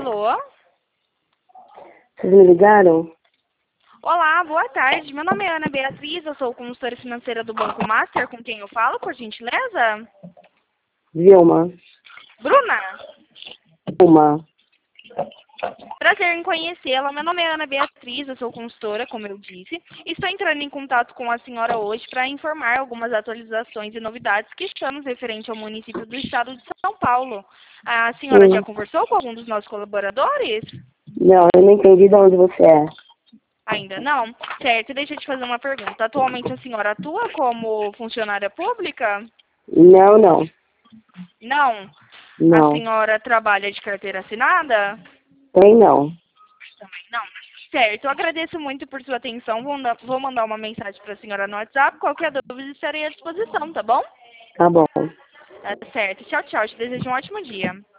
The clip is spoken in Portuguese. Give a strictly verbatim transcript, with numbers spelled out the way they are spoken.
Alô? Vocês me ligaram? Olá, boa tarde. Meu nome é Ana Beatriz, eu sou consultora financeira do Banco Master, com quem eu falo, por gentileza? Vilma. Bruna? Vilma. Prazer em conhecê-la. Meu nome é Ana Beatriz, eu sou consultora, como eu disse. E estou entrando em contato com a senhora hoje para informar algumas atualizações e novidades que estamos referente ao município do estado de São Paulo. A senhora já Hum. conversou com algum dos nossos colaboradores? Não, eu não entendi de onde você é. Ainda não? Certo, deixa eu te fazer uma pergunta. Atualmente a senhora atua como funcionária pública? Não, não. Não. A Não. senhora trabalha de carteira assinada? Tem não. Também não. Certo, eu agradeço muito por sua atenção. Vou, na- vou mandar uma mensagem para a senhora no WhatsApp. Qualquer dúvida estarei à disposição, tá bom? Tá bom. Tá certo. Tchau, tchau. Te desejo um ótimo dia.